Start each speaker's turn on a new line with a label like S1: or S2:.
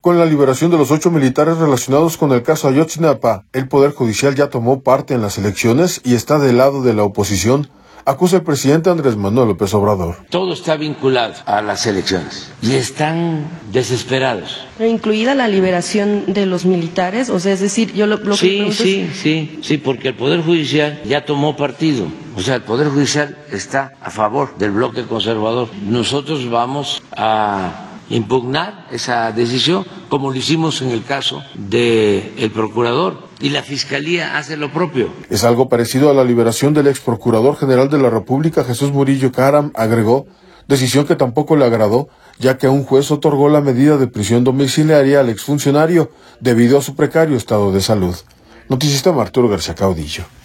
S1: Con la liberación de los 8 militares relacionados con el caso Ayotzinapa, el Poder Judicial ya tomó parte en las elecciones y está del lado de la oposición, acusa el presidente Andrés Manuel López Obrador.
S2: Todo está vinculado a las elecciones y están desesperados.
S3: ¿Pero incluida la liberación de los militares? O sea, es decir, yo lo que
S2: Sí, porque el Poder Judicial ya tomó partido. O sea, el Poder Judicial está a favor del bloque conservador. Nosotros vamos a impugnar esa decisión, como lo hicimos en el caso del procurador, y la Fiscalía hace lo propio.
S1: Es algo parecido a la liberación del ex procurador general de la República, Jesús Murillo Caram, agregó, decisión que tampoco le agradó, ya que un juez otorgó la medida de prisión domiciliaria al exfuncionario debido a su precario estado de salud. Noticista Arturo García Caudillo.